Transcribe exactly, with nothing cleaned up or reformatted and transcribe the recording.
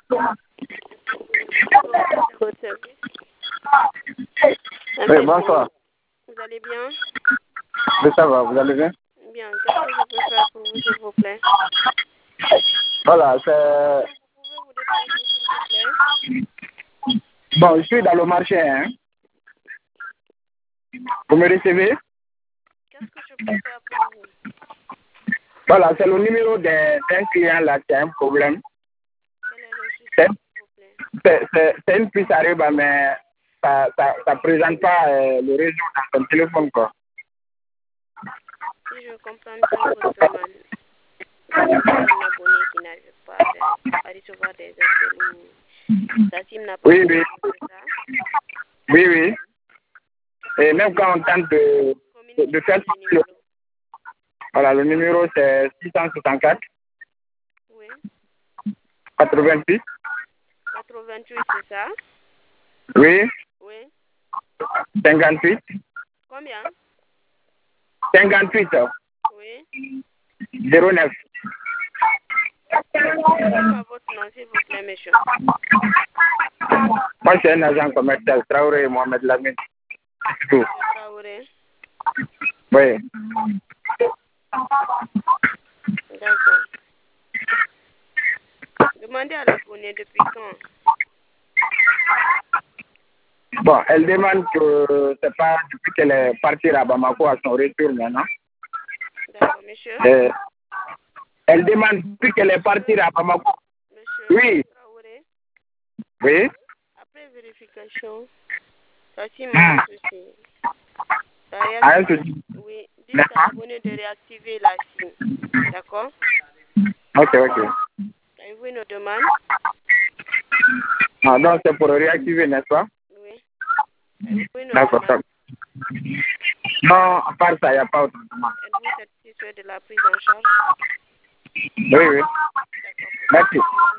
Votre service. Oui, bonsoir. Vous allez bien? Oui, ça va, vous allez bien? Bien. Qu'est-ce que je peux faire pour vous, s'il vous plaît? Voilà, c'est... Vous pouvez vous déplacer, s'il vous plaît? Bon, je suis dans le marché, hein. Vous me recevez? Qu'est-ce que je peux faire pour vous? Voilà, c'est le numéro d'un d'un client là qui a un problème. Quel est le souci, C'est s'il vous plaît? c'est- c'est- c'est une puce Ariba, mais ça ne présente pas euh, le réseau dans son téléphone, quoi. Si je comprends bien votre demande, vous êtes un abonné qui n'arrive pas à, à recevoir des appels ou sa SIM n'a pas Oui, oui. c'est ça? Oui, oui. Et même quand on tente de, de, de faire... Le numéro. Voilà, le numéro c'est six cent soixante-quatre Oui. quatre-vingt-huit. quatre-vingt-huit, c'est ça? Oui. Oui. cinquante-huit. Combien? cinquante-huit. Oui. zéro neuf. C'est quoi votre nom, s'il vous plaît, monsieur? Moi, c'est un agent commercial, Traoré Mohamed Lamine. Tout. Traoré. Oui. D'accord. Demandez à l'abonné depuis quand? Bon, elle demande que c'est pas depuis qu'elle est partie à Bamako à son retour maintenant. D'accord, monsieur. Euh, elle demande depuis qu'elle est partie à Bamako. Monsieur Oui. Traoré, Oui. après vérification, ça s'y Hmm. m'a un souci. Ça Ah, un réactive. souci. Oui, dites à l'abonné de réactiver la SIM. D'accord? Ok, ok. Avez-vous une demande? Ah, donc c'est pour réactiver, n'est-ce pas? Oui. Avez-vous une D'accord. demande? Non, à part ça, il n'y a pas autre demande. Êtes-vous satisfait de la prise en charge? Oui, oui. D'accord. Merci.